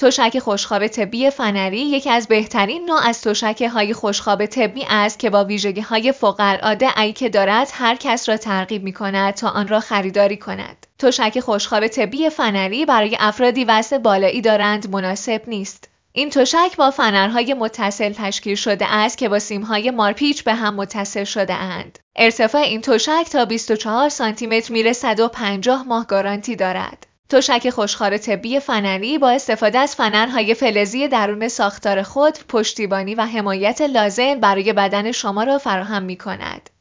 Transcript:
تشک خوشخواب طبی فنری یکی از بهترین نوع از تشک‌های خوشخواب طبی است که با ویژگی‌های فوق‌العاده که دارد هر کس را ترغیب می‌کند تا آن را خریداری کند. تشک خوشخواب طبی فنری برای افرادی وزن بالایی دارند مناسب نیست. این تشک با فنرهای متصل تشکیل شده است که با سیم‌های مارپیچ به هم متصل شده اند. ارتفاع این تشک تا 24 سانتی متر میرسد و 50 ماه گارانتی دارد. تشک خوشخواب طبی فنری با استفاده از فنرهای فلزی درون ساختار خود، پشتیبانی و حمایت لازم برای بدن شما را فراهم می‌کند.